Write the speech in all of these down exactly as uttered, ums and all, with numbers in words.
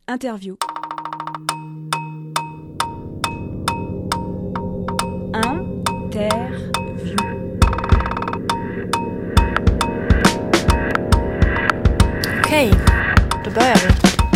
Interview. Interview. Okej, då börjar vi.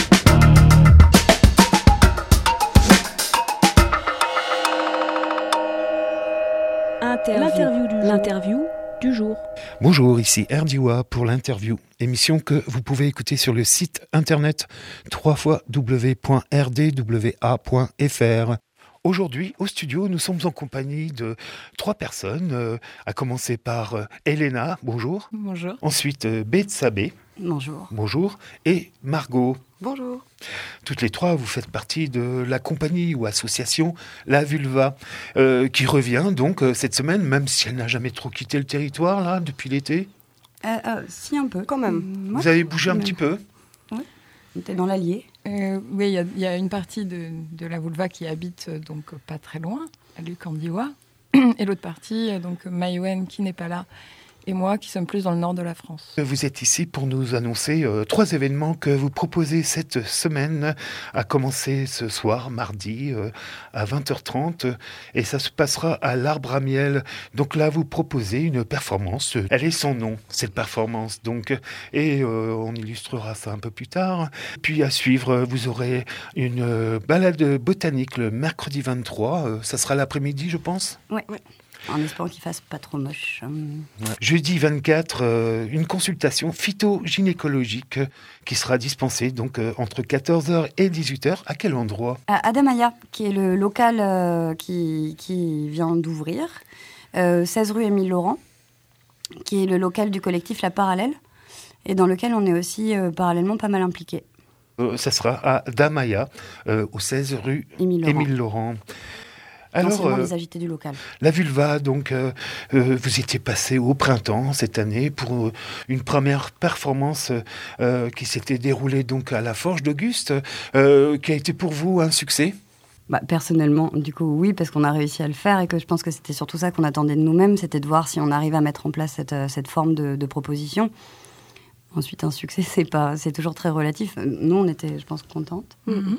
Interview. L'interview du jour. L'interview du jour. Bonjour, ici Erdiwa pour l'interview, émission que vous pouvez écouter sur le site internet w w w point r d w a point f r. Aujourd'hui, au studio, nous sommes en compagnie de trois personnes, euh, à commencer par euh, Elena, bonjour. Bonjour. Ensuite, euh, Betsabé. Bonjour. Bonjour. Et Margot. Bonjour. Toutes les trois, vous faites partie de la compagnie ou association La Vulva, euh, qui revient donc euh, cette semaine, même si elle n'a jamais trop quitté le territoire, là, depuis l'été. Euh, euh, si, un peu, quand même. Vous Ouais. avez bougé un Ouais. petit peu. Oui, on était dans l'Allier. Euh, oui, il y a- il y, a une partie de, de la Vulva qui habite euh, donc euh, pas très loin, à Lucandiwa, et l'autre partie, euh, donc Maïwen qui n'est pas là, et moi qui sommes plus dans le nord de la France. Vous êtes ici pour nous annoncer euh, trois événements que vous proposez cette semaine, à commencer ce soir, mardi, euh, à vingt heures trente, et ça se passera à l'Arbre à Miel. Donc là, vous proposez une performance. Elle est son nom, cette performance, donc, et euh, on illustrera ça un peu plus tard. Puis à suivre, vous aurez une euh, balade botanique le mercredi vingt-trois, euh, ça sera l'après-midi, je pense. Ouais. ouais. En espérant qu'il fasse pas trop moche. Hum. Jeudi vingt-quatre, euh, une consultation phytogynécologique euh, qui sera dispensée donc euh, entre quatorze heures et dix-huit heures. À quel endroit ? À Adamaya, qui est le local euh, qui, qui vient d'ouvrir, euh, seize rue Émile Laurent, qui est le local du collectif La Parallèle, et dans lequel on est aussi euh, parallèlement pas mal impliqués. Euh, Ça sera à Damaya, euh, au seize rue Émile Laurent. Émile Laurent. Alors, Alors, seulement euh, les agités du local. la Vulva, donc, euh, euh, vous étiez passé au printemps cette année pour euh, une première performance euh, qui s'était déroulée donc à la Forge d'Auguste, euh, qui a été pour vous un succès. Bah, personnellement, du coup, oui, parce qu'on a réussi à le faire et que je pense que c'était surtout ça qu'on attendait de nous-mêmes, c'était de voir si on arrive à mettre en place cette, euh, cette forme de, de proposition. Ensuite, un succès, c'est pas, c'est toujours très relatif. Nous, on était, je pense, contentes. Mhm.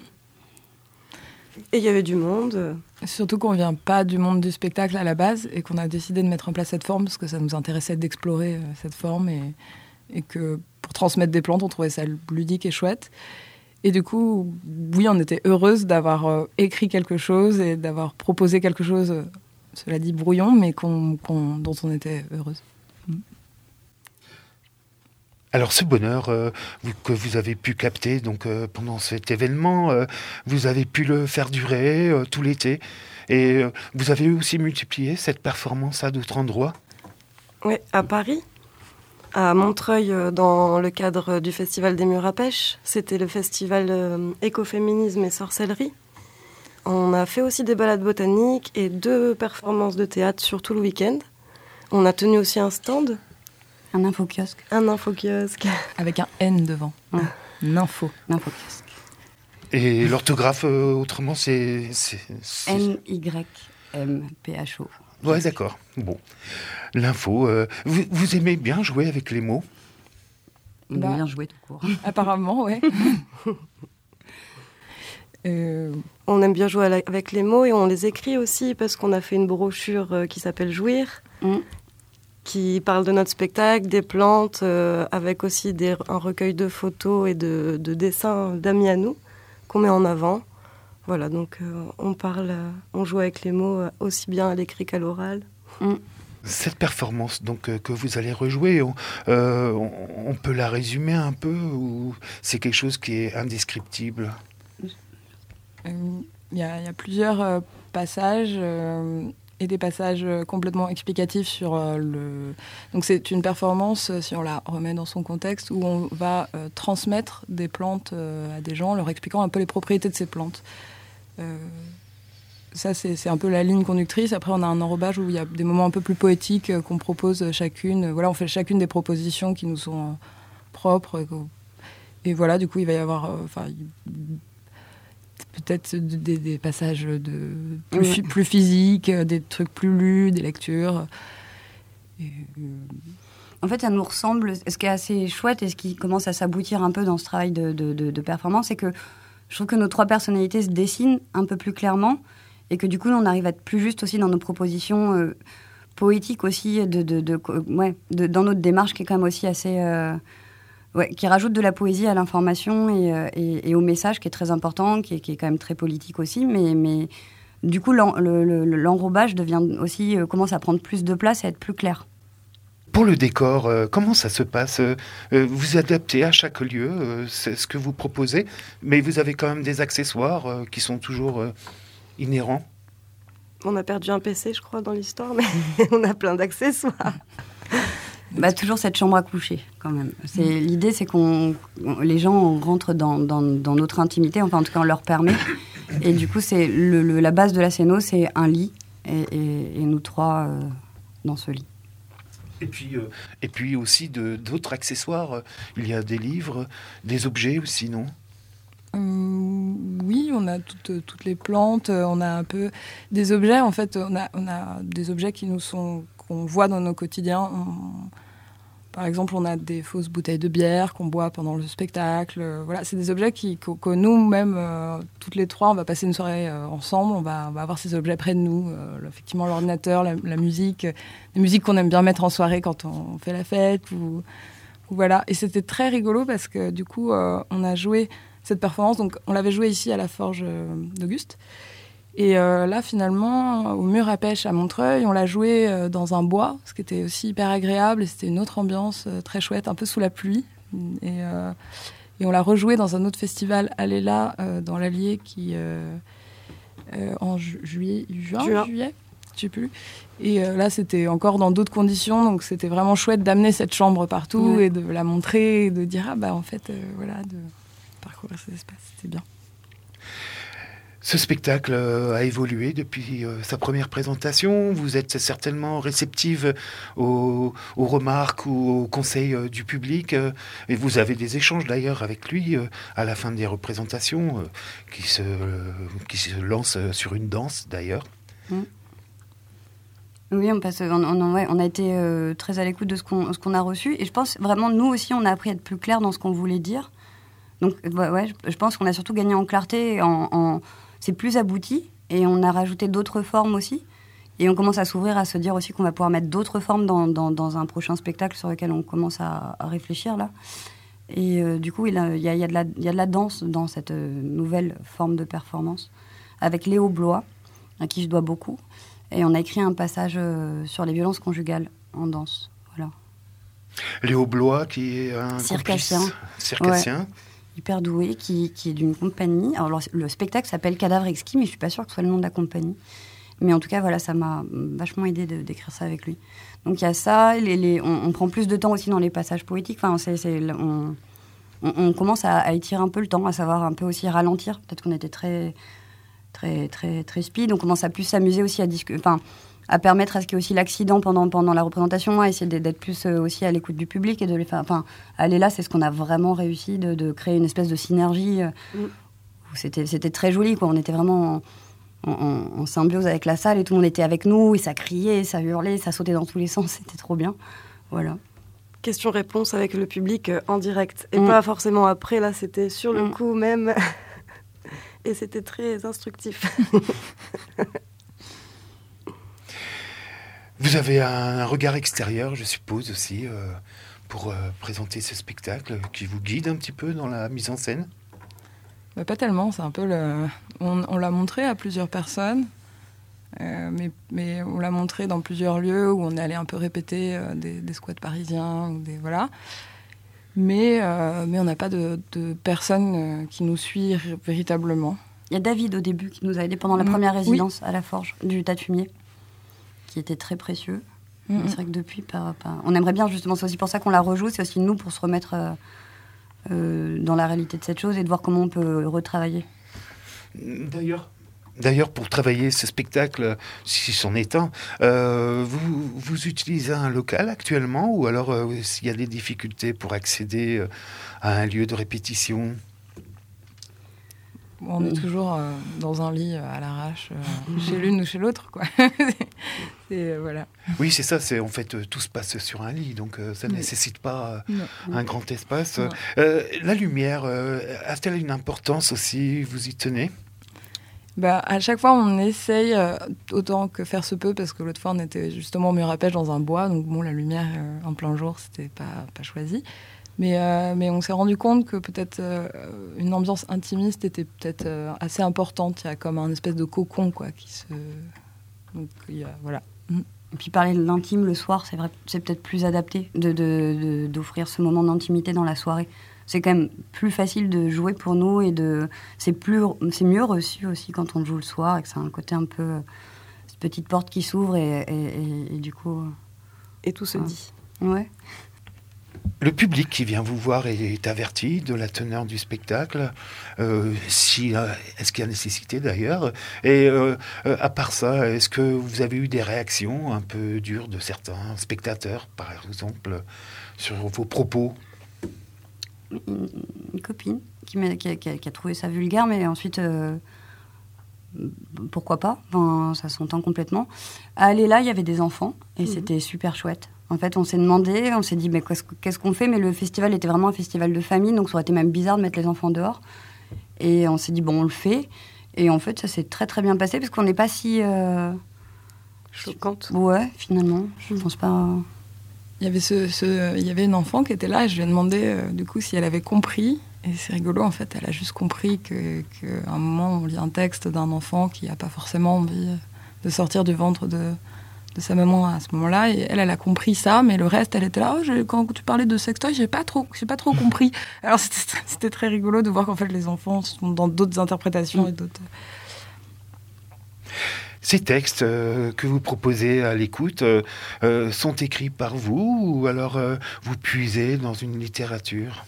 Et il y avait du monde. Surtout qu'on ne vient pas du monde du spectacle à la base, et qu'on a décidé de mettre en place cette forme, parce que ça nous intéressait d'explorer euh, cette forme, et, et que pour transmettre des plantes, on trouvait ça ludique et chouette. Et du coup, oui, on était heureuse d'avoir euh, écrit quelque chose et d'avoir proposé quelque chose, euh, cela dit brouillon, mais qu'on, qu'on, dont on était heureuse. Alors ce bonheur euh, vous- que vous avez pu capter donc euh, pendant cet événement, euh, vous avez pu le faire durer euh, tout l'été, et euh, vous avez aussi multiplié cette performance à d'autres endroits. Oui, à Paris, à Montreuil, euh, dans le cadre du Festival des Murs à Pêche. C'était le festival euh, écoféminisme et sorcellerie. On a fait aussi des balades botaniques et deux performances de théâtre sur tout le week-end. On a tenu aussi un stand, Un info-kiosque. un infokiosque. Avec un N devant. Ouais. Nympho. Un info-kiosque. Et l'orthographe, euh, autrement, c'est... c'est, c'est... N Y M P H O. Ouais, d'accord. Bon. L'info, euh, vous, vous aimez bien jouer avec les mots ? On Bah. a bien joué tout court. Apparemment, ouais. euh, On aime bien jouer à la- avec les mots et on les écrit aussi parce qu'on a fait une brochure euh, qui s'appelle Jouir, Mm. qui parle de notre spectacle, des plantes, euh, avec aussi des, un recueil de photos et de, de dessins d'amis à nous qu'on met en avant. Voilà, donc euh, on parle, euh, on joue avec les mots euh, aussi bien à l'écrit qu'à l'oral. Mm. Cette performance donc euh, que vous allez rejouer, on, euh, on, on peut la résumer un peu, ou c'est quelque chose qui est indescriptible ? Il y, a, il y a plusieurs euh, passages euh, et des passages euh, complètement explicatifs sur euh, le... Donc c'est une performance, euh, si on la remet dans son contexte, où on va euh, transmettre des plantes euh, à des gens, en leur expliquant un peu les propriétés de ces plantes. Euh, ça, c'est, c'est un peu la ligne conductrice. Après, on a un enrobage où il y a des moments un peu plus poétiques euh, qu'on propose chacune. Voilà, on fait chacune des propositions qui nous sont euh, propres. Et, qu'on- et voilà, du coup, il va y avoir... euh, enfin, il- peut-être des, des passages de, plus, Oui. phy- plus physiques, des trucs plus lus, des lectures. Et, euh, En fait, ça nous ressemble. Ce qui est assez chouette et ce qui commence à s'aboutir un peu dans ce travail de, de, de, de performance, c'est que je trouve que nos trois personnalités se dessinent un peu plus clairement et que du coup, on arrive à être plus juste aussi dans nos propositions euh, poétiques aussi, de, de, de, ouais, de, dans notre démarche qui est quand même aussi assez... Euh, ouais, qui rajoute de la poésie à l'information et, euh, et, et au message, qui est très important, qui est, qui est quand même très politique aussi, mais... mais du coup, l'en, le, le, l'enrobage devient aussi, euh, commence à prendre plus de place et à être plus clair. Pour le décor, euh, comment ça se passe ? euh, Vous adaptez à chaque lieu, euh, c'est ce que vous proposez, mais vous avez quand même des accessoires euh, qui sont toujours euh, inhérents. On a perdu un P C, je crois, dans l'histoire, mais on a plein d'accessoires. Bah, toujours cette chambre à coucher, quand même. C'est, l'idée, c'est qu'on, les gens rentrent dans, dans, dans notre intimité, enfin, en tout cas, on leur permet. Et du coup, c'est le, le, la base de la scéno, c'est un lit, et, et, et nous trois euh, dans ce lit. Et puis, euh, et puis aussi de, d'autres accessoires. Il y a des livres, des objets aussi, non ? Hum, oui, on a toutes, toutes les plantes, on a un peu des objets. En fait, on a, on a des objets qui nous sont, qu'on voit dans nos quotidiens. On, par exemple, on a des fausses bouteilles de bière qu'on boit pendant le spectacle. Voilà, c'est des objets qui, que, que nous-mêmes, euh, toutes les trois, on va passer une soirée euh, ensemble. On va, on va avoir ces objets près de nous. Euh, effectivement, l'ordinateur, la, la musique, des musiques qu'on aime bien mettre en soirée quand on fait la fête. Ou, ou voilà. Et c'était très rigolo parce que du coup, euh, on a joué cette performance. Donc, on l'avait jouée ici à la Forge d'Auguste. Et euh, là, finalement, au Mur à Pêche à Montreuil, on l'a joué euh, dans un bois, ce qui était aussi hyper agréable. Et c'était une autre ambiance euh, très chouette, un peu sous la pluie. Et, euh, et on l'a rejoué dans un autre festival, Alléla, euh, dans l'Allier, qui euh, euh, en ju- juillet, juin, Juin. juillet, je sais plus. Et euh, là, c'était encore dans d'autres conditions, donc c'était vraiment chouette d'amener cette chambre partout Ouais. et de la montrer, et de dire ah bah en fait, euh, voilà, de parcourir ces espaces, c'était bien. Ce spectacle a évolué depuis euh, sa première présentation. Vous êtes certainement réceptive aux, aux remarques ou aux conseils euh, du public. Euh, et vous avez des échanges d'ailleurs avec lui euh, à la fin des représentations euh, qui, se, euh, qui se lancent sur une danse d'ailleurs. Mmh. Oui, on, passe, on, on, ouais, on a été euh, très à l'écoute de ce qu'on, ce qu'on a reçu. Et je pense vraiment, nous aussi, on a appris à être plus clair dans ce qu'on voulait dire. Donc, ouais, ouais, je, je pense qu'on a surtout gagné en clarté, en... en c'est plus abouti et on a rajouté d'autres formes aussi. Et on commence à s'ouvrir, à se dire aussi qu'on va pouvoir mettre d'autres formes dans, dans, dans un prochain spectacle sur lequel on commence à, à réfléchir là. Et euh, du coup, il y a, il y a, il y a de la, il y a de la danse dans cette euh, nouvelle forme de performance avec Léo Blois, à qui je dois beaucoup. Et on a écrit un passage euh, sur les violences conjugales en danse. Voilà. Léo Blois, qui est un circassien. complice circassien. Ouais. Hyper doué, qui, qui est d'une compagnie. Alors, le, le spectacle s'appelle Cadavre exquis, mais je suis pas sûre que ce soit le nom de la compagnie. Mais en tout cas, voilà, ça m'a vachement aidé de, d'écrire ça avec lui. Donc, il y a ça. Les, les, on, on prend plus de temps aussi dans les passages poétiques. Enfin, c'est, c'est, on, on, on commence à, à étirer un peu le temps, à savoir un peu aussi ralentir. Peut-être qu'on était très, très, très, très speed. On commence à plus s'amuser aussi à discuter. Enfin, à permettre à ce qu'il y ait aussi l'accident pendant, pendant la représentation, à essayer d'être plus euh, aussi à l'écoute du public et de les faire... Enfin, aller là, c'est ce qu'on a vraiment réussi, de, de créer une espèce de synergie. Euh, mm. où c'était, c'était très joli, quoi. On était vraiment en, en, en symbiose avec la salle et tout le monde était avec nous, et ça criait, ça hurlait, ça sautait dans tous les sens, c'était trop bien. Voilà. Question-réponse avec le public euh, en direct, et mm. pas forcément après, là, c'était sur le mm. coup même, et c'était très instructif. Vous avez un regard extérieur, je suppose, aussi, euh, pour euh, présenter ce spectacle, qui vous guide un petit peu dans la mise en scène ? Bah, pas tellement, c'est un peu le... On, on l'a montré à plusieurs personnes, euh, mais, mais on l'a montré dans plusieurs lieux où on est allé un peu répéter euh, des, des squats parisiens, ou des... Voilà. Mais, euh, mais on n'a pas de, de personne euh, qui nous suit r- véritablement. Il y a David, au début, qui nous a aidés pendant la mmh. première résidence oui. à la Forge du Tas de Fumier, qui était très précieux. Mmh. C'est vrai que depuis, par, par... on aimerait bien, justement, c'est aussi pour ça qu'on la rejoue, c'est aussi nous pour se remettre euh, euh, dans la réalité de cette chose et de voir comment on peut retravailler. D'ailleurs, d'ailleurs pour travailler ce spectacle, si c'en est un, euh, vous, vous utilisez un local actuellement ou alors euh, s'il y a des difficultés pour accéder euh, à un lieu de répétition ? On est toujours euh, dans un lit euh, à l'arrache, euh, chez l'une ou chez l'autre, quoi. c'est, Et voilà. Oui, c'est ça. C'est en fait euh, tout se passe sur un lit, donc euh, ça ne oui. nécessite pas euh, non. un grand espace. Non. Euh, la lumière, euh, a-t-elle une importance aussi? Vous y tenez? Bah, à chaque fois, on essaye euh, autant que faire se peut, parce que l'autre fois, on était justement au mur à pêche dans un bois, donc bon, la lumière euh, en plein jour, c'était pas, pas choisi. Mais, euh, mais on s'est rendu compte que peut-être euh, une ambiance intimiste était peut-être euh, assez importante. Il y a comme un espèce de cocon, quoi, qui se... Donc, il y a, voilà. Et puis parler de l'intime le soir, c'est vrai, c'est peut-être plus adapté de, de, de, d'offrir ce moment d'intimité dans la soirée. C'est quand même plus facile de jouer pour nous et de, c'est, plus, c'est mieux reçu aussi quand on joue le soir et que c'est un côté un peu... cette petite porte qui s'ouvre et, et, et, et du coup... Et tout se ouais. dit. Ouais. Le public qui vient vous voir est averti de la teneur du spectacle. Euh, si, euh, est-ce qu'il y a nécessité d'ailleurs? Et euh, euh, à part ça, est-ce que vous avez eu des réactions un peu dures de certains spectateurs, par exemple, sur vos propos? Une, une copine qui, m'a, qui, a, qui, a, qui a trouvé ça vulgaire, mais ensuite, euh, pourquoi pas, enfin, ça s'entend complètement. À aller là, il y avait des enfants, et mmh. c'était super chouette. En fait, on s'est demandé, on s'est dit, mais qu'est-ce, qu'est-ce qu'on fait? Mais le festival était vraiment un festival de famille, donc ça aurait été même bizarre de mettre les enfants dehors. Et on s'est dit, bon, on le fait. Et en fait, ça s'est très très bien passé, parce qu'on n'est pas si... Euh... choquante. Ouais, finalement, je pense pas... Il y avait, ce, ce, il y avait une enfant qui était là et je lui ai demandé euh, du coup si elle avait compris. Et c'est rigolo, en fait, elle a juste compris qu'à un moment, on lit un texte d'un enfant qui n'a pas forcément envie de sortir du ventre de, de sa maman à ce moment-là. Et elle, elle a compris ça, mais le reste, elle était là, oh, j'ai, quand tu parlais de sextoy, j'ai pas trop, j'ai pas trop compris. Alors c'était, c'était très rigolo de voir qu'en fait, les enfants sont dans d'autres interprétations et d'autres... Ces textes euh, que vous proposez à l'écoute euh, euh, sont écrits par vous ou alors euh, vous puisez dans une littérature?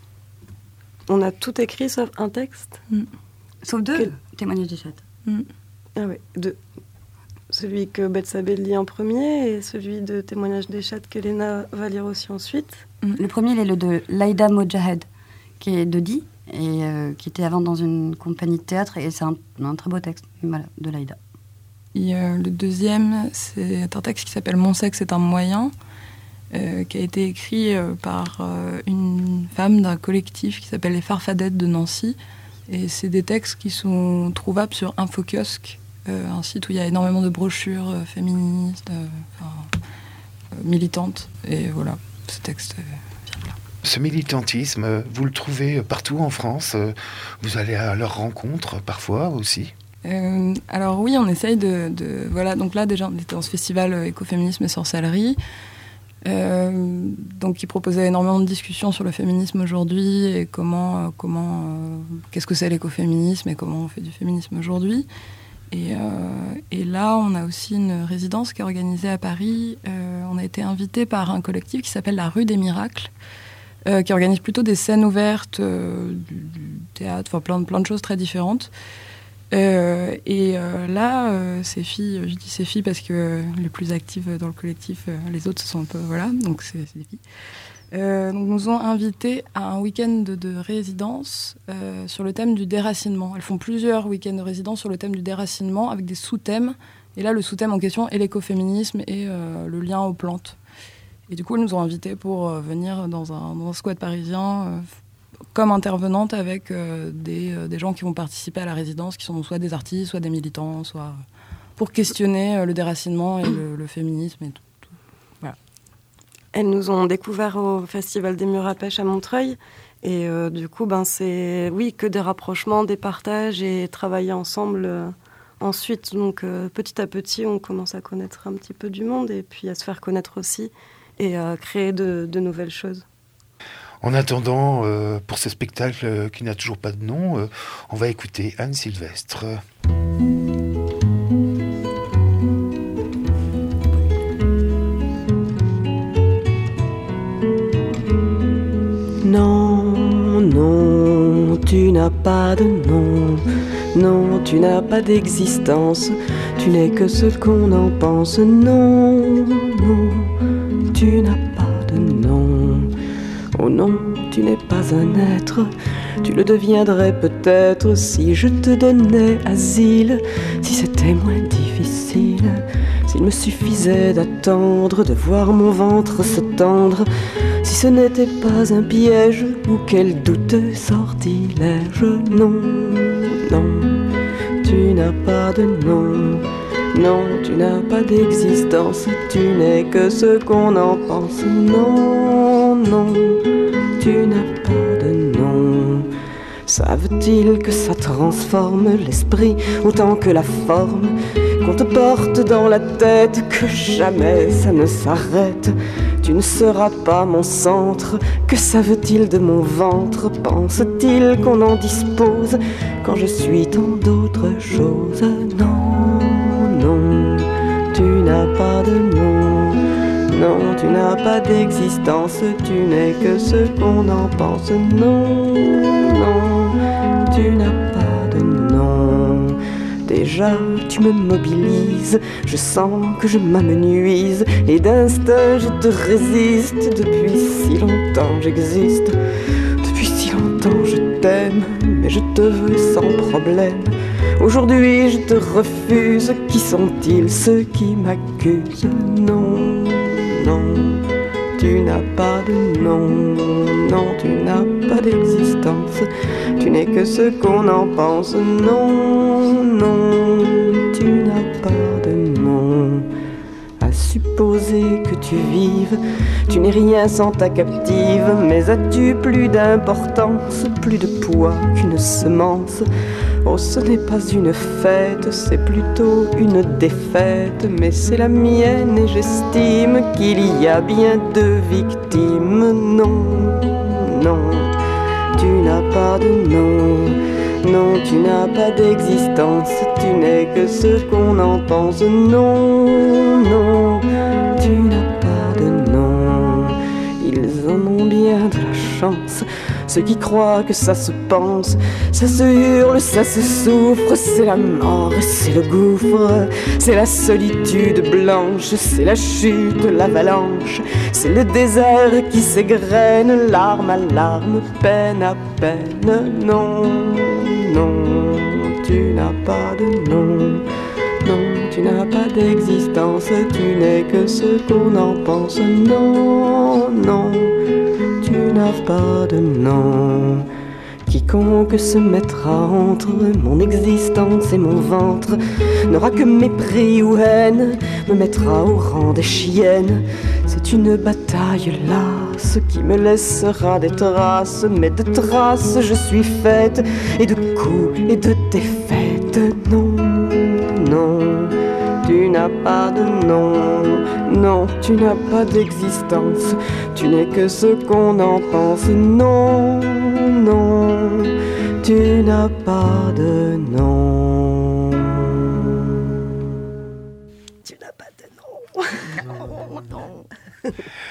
On a tout écrit sauf un texte. Mm. Sauf deux que... témoignages des chattes. Mm. Ah oui, deux. Celui que Bethsabée lit en premier et celui de témoignages des chattes que Léna va lire aussi ensuite. Mm. Le premier, il est le de Laïda Mojahed, qui est de Di et euh, qui était avant dans une compagnie de théâtre, et c'est un, un très beau texte, voilà, de Laïda. Et, euh, le deuxième, c'est un texte qui s'appelle « Mon sexe est un moyen », euh, qui a été écrit euh, par euh, une femme d'un collectif qui s'appelle les Farfadettes de Nancy. Et c'est des textes qui sont trouvables sur Infokiosque, euh, un site où il y a énormément de brochures euh, féministes, euh, enfin, euh, militantes. Et voilà, ce texte euh, vient de là. Ce militantisme, vous le trouvez partout en France? Vous allez à leur rencontre parfois aussi? Euh, alors oui, on essaye de, de... Voilà, donc là déjà, on était dans ce festival euh, écoféminisme et sorcellerie, euh, donc qui proposait énormément de discussions sur le féminisme aujourd'hui et comment, euh, comment euh, qu'est-ce que c'est l'écoféminisme et comment on fait du féminisme aujourd'hui. Et, euh, et là, on a aussi une résidence qui est organisée à Paris. Euh, on a été invité par un collectif qui s'appelle la Rue des Miracles, euh, qui organise plutôt des scènes ouvertes, euh, du, du théâtre, enfin plein, plein de choses très différentes. Euh, et euh, là, euh, ces filles, je dis ces filles parce que euh, les plus actives dans le collectif, euh, les autres, ce sont un peu, voilà, donc c'est, c'est des filles, euh, donc nous ont invités à un week-end de, de résidence euh, sur le thème du déracinement. Elles font plusieurs week-ends de résidence sur le thème du déracinement avec des sous-thèmes. Et là, le sous-thème en question est l'écoféminisme et euh, le lien aux plantes. Et du coup, elles nous ont invités pour euh, venir dans un, dans un squat parisien euh, comme intervenante avec euh, des, euh, des gens qui vont participer à la résidence, qui sont soit des artistes, soit des militants, soit pour questionner euh, le déracinement et le, le féminisme et tout, tout. Voilà. Elles nous ont découvert au Festival des Murs à Pêche à Montreuil. Et euh, du coup, ben, c'est oui, que des rapprochements, des partages et travailler ensemble euh, ensuite. Donc euh, petit à petit, on commence à connaître un petit peu du monde et puis à se faire connaître aussi et à créer de, de nouvelles choses. En attendant, euh, pour ce spectacle euh, qui n'a toujours pas de nom, euh, on va écouter Anne Sylvestre. Non, non, tu n'as pas de nom. Non, tu n'as pas d'existence. Tu n'es que ce qu'on en pense. Non, non, tu n'as pas de nom. Oh non, tu n'es pas un être, Tu le deviendrais peut-être si je te donnais asile, si c'était moins difficile, s'il me suffisait d'attendre, de voir mon ventre se tendre, si ce n'était pas un piège ou quel douteux sortilège. Non, non, tu n'as pas de nom. Non, tu n'as pas d'existence, tu n'es que ce qu'on en pense. Non, non, tu n'as pas de nom. Savent-ils que ça transforme l'esprit autant que la forme, qu'on te porte dans la tête, que jamais ça ne s'arrête? Tu ne seras pas mon centre, que savent-ils de mon ventre? Pensent-ils qu'on en dispose quand je suis tant d'autres choses? Non, non, tu n'as pas de nom. Non, tu n'as pas d'existence, tu n'es que ce qu'on en pense. Non, non, tu n'as pas de nom. Déjà, tu me mobilises, je sens que je m'amenuise, et d'instinct je te résiste. Depuis si longtemps j'existe, depuis si longtemps je t'aime, mais je te veux sans problème. Aujourd'hui je te refuse, qui sont-ils ceux qui m'accusent? Non, non, tu n'as pas de nom. Non, tu n'as pas d'existence, tu n'es que ce qu'on en pense. Non, non, tu n'as pas de nom. À supposer que tu vives, tu n'es rien sans ta captive, mais as-tu plus d'importance, plus de poids qu'une semence? Oh, ce n'est pas une fête, c'est plutôt une défaite, mais c'est la mienne et j'estime qu'il y a bien deux victimes. Non, non, tu n'as pas de nom. Non, tu n'as pas d'existence, tu n'es que ce qu'on en pense. Non, non, tu n'as pas de nom. Ils en ont bien de la chance, ceux qui croient que ça se pense. Ça se hurle, ça se souffre, c'est la mort et c'est le gouffre. C'est la solitude blanche, c'est la chute, l'avalanche. C'est le désert qui s'égrène, larme à larme, peine à peine. Non, non, tu n'as pas de nom. Non, tu n'as pas d'existence, tu n'es que ce qu'on en pense. Non, non, tu n'as pas de nom. Quiconque se mettra entre mon existence et mon ventre n'aura que mépris ou haine, me mettra au rang des chiennes. C'est une bataille lasse qui me laissera des traces, mais de traces je suis faite, et de coups et de défaites. Non, non, tu n'as pas de nom. Non, tu n'as pas d'existence, tu n'es que ce qu'on en pense. Non, non, tu n'as pas de nom. Tu n'as pas de nom. Non, non.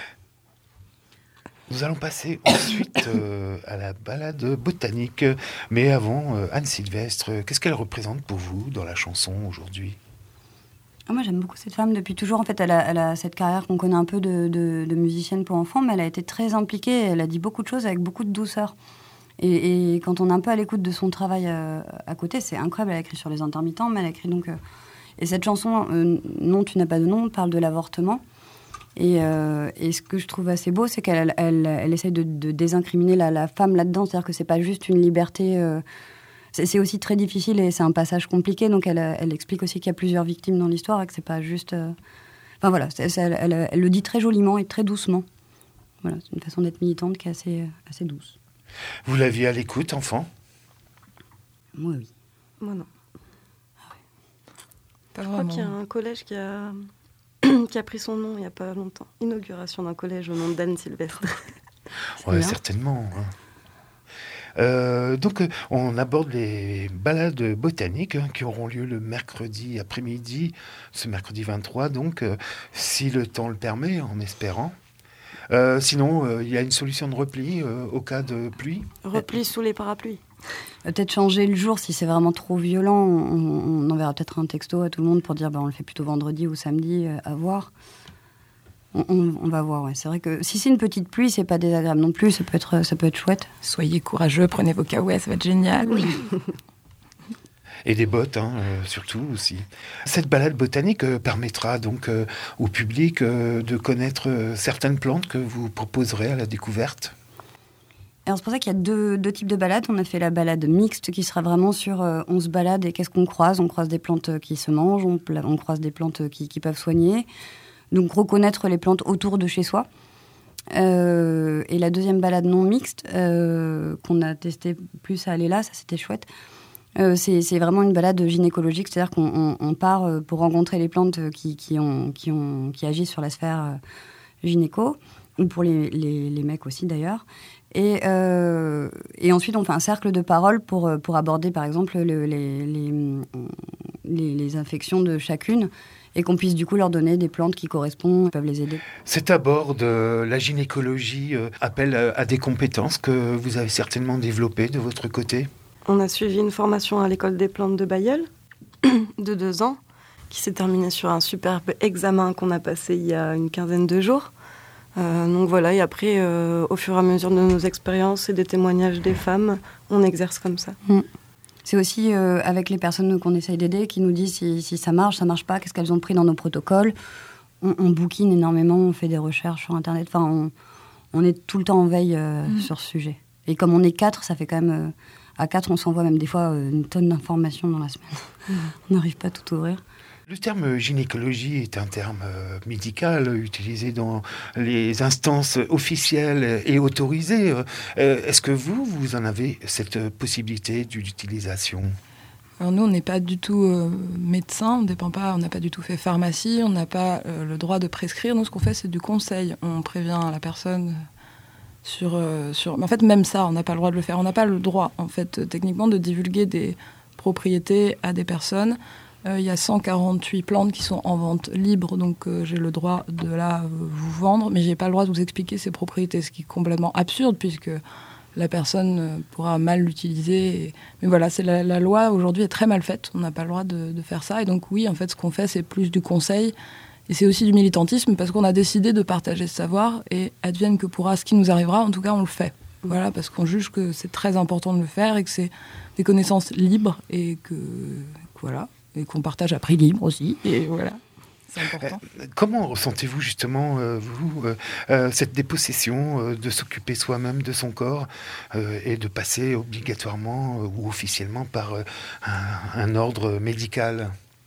Nous allons passer ensuite euh, à la balade botanique. Mais avant, euh, Anne Sylvestre, qu'est-ce qu'elle représente pour vous dans la chanson aujourd'hui ? Ah, moi, j'aime beaucoup cette femme depuis toujours. En fait, elle a, elle a cette carrière qu'on connaît un peu de, de, de musicienne pour enfants, mais elle a été très impliquée. Elle a dit beaucoup de choses avec beaucoup de douceur. Et, et quand on est un peu à l'écoute de son travail euh, à côté, c'est incroyable. Elle a écrit sur les intermittents, mais elle a écrit donc... Euh, et cette chanson, euh, Non, tu n'as pas de nom, parle de l'avortement. Et, euh, et ce que je trouve assez beau, c'est qu'elle elle, elle essaie de, de désincriminer la, la femme là-dedans. C'est-à-dire que c'est pas juste une liberté... Euh, c'est, c'est aussi très difficile et c'est un passage compliqué. Donc elle, elle explique aussi qu'il y a plusieurs victimes dans l'histoire et que c'est pas juste... Euh... Enfin voilà, c'est, c'est, elle, elle, elle le dit très joliment et très doucement. Voilà, c'est une façon d'être militante qui est assez, assez douce. Vous l'aviez à l'écoute, enfant ? Moi, oui. Moi, non. Ah ouais. Pas Je vraiment. crois qu'il y a un collège qui a... qui a pris son nom il n'y a pas longtemps. Inauguration d'un collège au nom d'Anne Sylvestre. Oui, certainement. Hein. Euh, donc, euh, on aborde les balades botaniques hein, qui auront lieu le mercredi après-midi, ce mercredi vingt-trois, donc, euh, si le temps le permet, en espérant. Euh, sinon, il euh, y a une solution de repli euh, au cas de pluie. Repli sous les parapluies. Peut-être changer le jour si c'est vraiment trop violent. On, on enverra peut-être un texto à tout le monde pour dire bah, on le fait plutôt vendredi ou samedi, euh, à voir. On, on, on va voir, ouais. C'est vrai que si c'est une petite pluie, c'est pas désagréable non plus, ça peut être, ça peut être chouette. Soyez courageux, prenez vos caouets, ça va être génial. Oui. Et des bottes, hein, euh, surtout aussi. Cette balade botanique euh, permettra donc euh, au public euh, de connaître euh, certaines plantes que vous proposerez à la découverte. Alors c'est pour ça qu'il y a deux, deux types de balades. On a fait la balade mixte qui sera vraiment sur euh, on se balade et qu'est-ce qu'on croise. On croise des plantes qui se mangent, on, on croise des plantes qui, qui peuvent soigner. Donc reconnaître les plantes autour de chez soi. Euh, et la deuxième balade non mixte euh, qu'on a testé plus à aller là, ça c'était chouette. Euh, c'est, c'est vraiment une balade gynécologique, c'est-à-dire qu'on on, on part pour rencontrer les plantes qui, qui, ont, qui, ont, qui agissent sur la sphère gynéco, ou pour les, les, les mecs aussi d'ailleurs. Et, euh, et ensuite, on fait un cercle de parole pour, pour aborder, par exemple, le, les, les, les, les infections de chacune et qu'on puisse du coup leur donner des plantes qui correspondent, qui peuvent les aider. Cet abord de la gynécologie euh, appelle à des compétences que vous avez certainement développées de votre côté. On a suivi une formation à l'école des plantes de Bailleul de deux ans qui s'est terminée sur un superbe examen qu'on a passé il y a une quinzaine de jours. Euh, donc voilà, et après, euh, au fur et à mesure de nos expériences et des témoignages des femmes, on exerce comme ça. Mmh. C'est aussi euh, avec les personnes qu'on essaye d'aider qui nous disent si, si ça marche, ça marche pas, qu'est-ce qu'elles ont pris dans nos protocoles. On, on bouquine énormément, on fait des recherches sur Internet. Enfin, on, on est tout le temps en veille euh, mmh. sur ce sujet. Et comme on est quatre, ça fait quand même... Euh, à quatre, on s'envoie même des fois euh, une tonne d'informations dans la semaine. Mmh. On n'arrive pas à tout ouvrir. Le terme gynécologie est un terme euh, médical utilisé dans les instances officielles et autorisées. Euh, est-ce que vous, vous en avez cette possibilité d'utilisation ? Alors nous, on n'est pas du tout euh, médecin, on dépend pas, on n'a pas du tout fait pharmacie, on n'a pas euh, le droit de prescrire. Nous, ce qu'on fait, c'est du conseil. On prévient la personne... Sur, euh, sur... En fait, même ça, on n'a pas le droit de le faire. On n'a pas le droit, en fait, techniquement, de divulguer des propriétés à des personnes. Euh, il y a cent quarante-huit plantes qui sont en vente libre, donc euh, j'ai le droit de là euh, vous vendre, mais j'ai pas le droit de vous expliquer ces propriétés, ce qui est complètement absurde, puisque la personne euh, pourra mal l'utiliser. Et... Mais voilà, c'est la, la loi, aujourd'hui, est très mal faite. On n'a pas le droit de, de faire ça. Et donc, oui, en fait, ce qu'on fait, c'est plus du conseil. Et c'est aussi du militantisme parce qu'on a décidé de partager ce savoir et advienne que pourra ce qui nous arrivera, en tout cas on le fait. Voilà, parce qu'on juge que c'est très important de le faire et que c'est des connaissances libres et que voilà, et qu'on partage à prix libre aussi. Et voilà, c'est important. Euh, comment ressentez-vous justement, euh, vous, euh, euh, cette dépossession euh, de s'occuper soi-même de son corps euh, et de passer obligatoirement euh, ou officiellement par euh, un, un ordre médical ?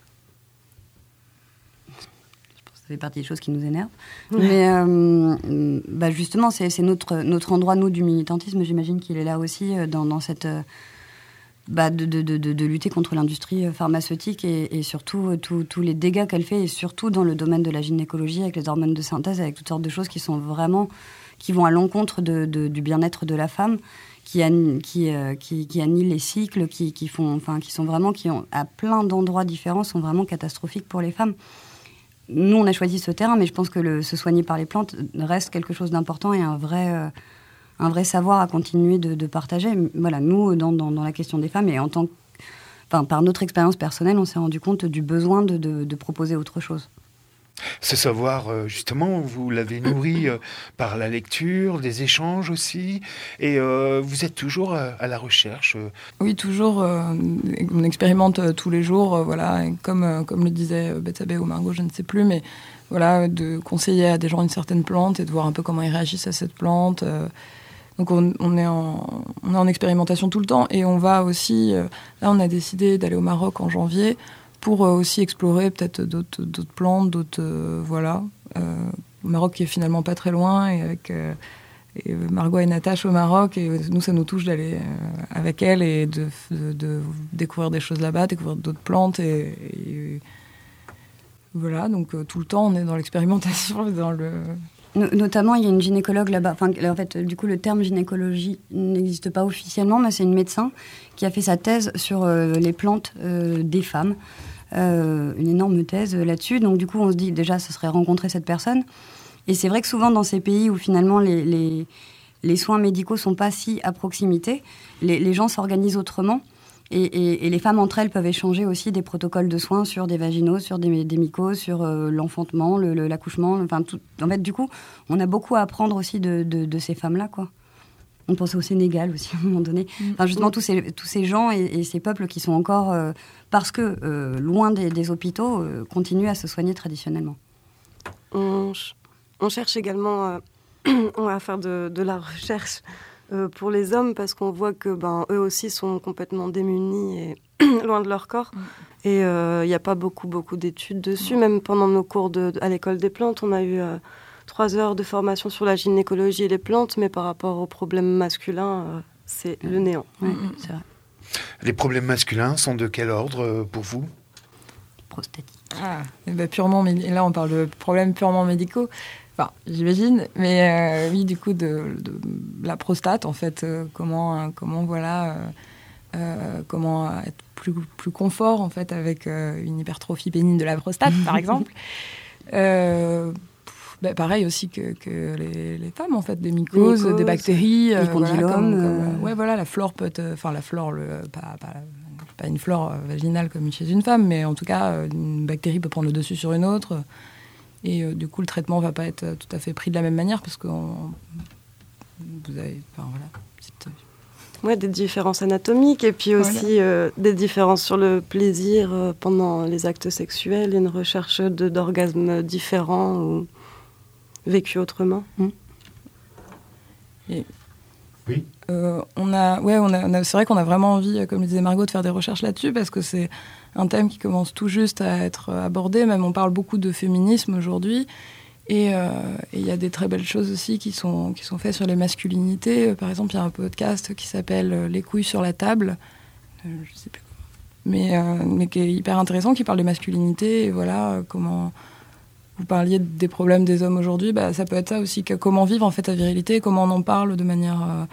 Ça fait partie des choses qui nous énervent. Ouais. Mais euh, bah justement, c'est, c'est notre, notre endroit, nous, du militantisme. J'imagine qu'il est là aussi, dans, dans cette... Bah, de, de, de, de lutter contre l'industrie pharmaceutique et, et surtout tous les dégâts qu'elle fait, et surtout dans le domaine de la gynécologie, avec les hormones de synthèse, avec toutes sortes de choses qui sont vraiment... qui vont à l'encontre de, de, du bien-être de la femme, qui, an, qui, euh, qui, qui annihilent les cycles, qui, qui, font, enfin, qui sont vraiment... qui, ont, à plein d'endroits différents, sont vraiment catastrophiques pour les femmes. Nous, on a choisi ce terrain, mais je pense que le, se soigner par les plantes reste quelque chose d'important et un vrai, euh, un vrai savoir à continuer de, de partager. Voilà, nous, dans, dans, dans la question des femmes, et en tant que, enfin, par notre expérience personnelle, on s'est rendu compte du besoin de, de, de proposer autre chose. Ce savoir, justement, vous l'avez nourri par la lecture, des échanges aussi, et euh, vous êtes toujours à la recherche. Oui, toujours. Euh, on expérimente tous les jours, euh, voilà, et comme, euh, comme le disait Betsabe ou Margot, je ne sais plus, mais voilà, de conseiller à des gens une certaine plante et de voir un peu comment ils réagissent à cette plante. Euh, donc on, on, est en, on est en expérimentation tout le temps, et on va aussi... Euh, là, on a décidé d'aller au Maroc en janvier, pour aussi explorer peut-être d'autres, d'autres plantes, d'autres... Euh, voilà. Euh, le Maroc qui est finalement pas très loin, et avec euh, et Margot et Natacha au Maroc, et nous, ça nous touche d'aller euh, avec elle et de, de, de découvrir des choses là-bas, découvrir d'autres plantes. Et, et voilà, donc euh, tout le temps, on est dans l'expérimentation, dans le... Notamment, il y a une gynécologue là-bas. Enfin, en fait, du coup, le terme gynécologie n'existe pas officiellement, mais c'est une médecin qui a fait sa thèse sur euh, les plantes euh, des femmes. Euh, une énorme thèse là-dessus. Donc, du coup, on se dit, déjà, ce serait rencontrer cette personne. Et c'est vrai que souvent, dans ces pays où, finalement, les, les, les soins médicaux ne sont pas si à proximité, les, les gens s'organisent autrement. Et, et, et les femmes entre elles peuvent échanger aussi des protocoles de soins sur des vaginaux, sur des, des mycoses, sur euh, l'enfantement, le, le, l'accouchement. Enfin, tout. En fait, du coup, on a beaucoup à apprendre aussi de, de, de ces femmes-là, quoi. On pensait au Sénégal aussi, à un moment donné. Enfin, justement, tous ces, tous ces gens et, et ces peuples qui sont encore, euh, parce que euh, loin des, des hôpitaux, euh, continuent à se soigner traditionnellement. On, on cherche également euh, on va faire de, de la recherche euh, pour les hommes parce qu'on voit que ben, eux aussi sont complètement démunis et loin de leur corps. Mm. Et il euh, n'y a pas beaucoup, beaucoup d'études dessus. Mm. Même pendant nos cours de, à l'école des plantes, on a eu euh, trois heures de formation sur la gynécologie et les plantes, mais par rapport aux problèmes masculins, euh, c'est mm. le néant. Oui, mm. c'est vrai. Les problèmes masculins sont de quel ordre pour vous ? Prostatique. Ah, et ben purement, et là on parle de problèmes purement médicaux. Enfin, j'imagine, mais euh, oui, du coup, de, de la prostate, en fait, euh, comment, comment, voilà, euh, euh, comment être plus, plus confort, en fait, avec euh, une hypertrophie bénigne de la prostate, par exemple. Euh, bah, pareil aussi que, que les, les femmes, en fait, des mycoses, mycoses des bactéries. Les euh, condylomes. Voilà, comme, comme, euh, ouais, voilà, la flore peut être, enfin, la flore, le, pas, pas, pas une flore vaginale comme chez une femme, mais en tout cas, une bactérie peut prendre le dessus sur une autre. Et euh, du coup, le traitement ne va pas être tout à fait pris de la même manière parce que on, vous avez, enfin, voilà, petite... ouais, des différences anatomiques et puis aussi voilà. euh, des différences sur le plaisir euh, pendant les actes sexuels, une recherche de, d'orgasmes différents ou vécus autrement. Mmh. Et, oui. Euh, on a, ouais, on a, on a, c'est vrai qu'on a vraiment envie, comme le disait Margot, de faire des recherches là-dessus parce que c'est un thème qui commence tout juste à être abordé. Même on parle beaucoup de féminisme aujourd'hui. Et il euh, y a des très belles choses aussi qui sont, qui sont faites sur les masculinités. Par exemple, il y a un podcast qui s'appelle « Les couilles sur la table ». Euh, je sais plus comment. Mais, euh, mais qui est hyper intéressant, qui parle des masculinités. Et voilà, comment... Vous parliez des problèmes des hommes aujourd'hui. Bah, ça peut être ça aussi. Que, comment vivre en fait la virilité, comment on en parle de manière... Euh,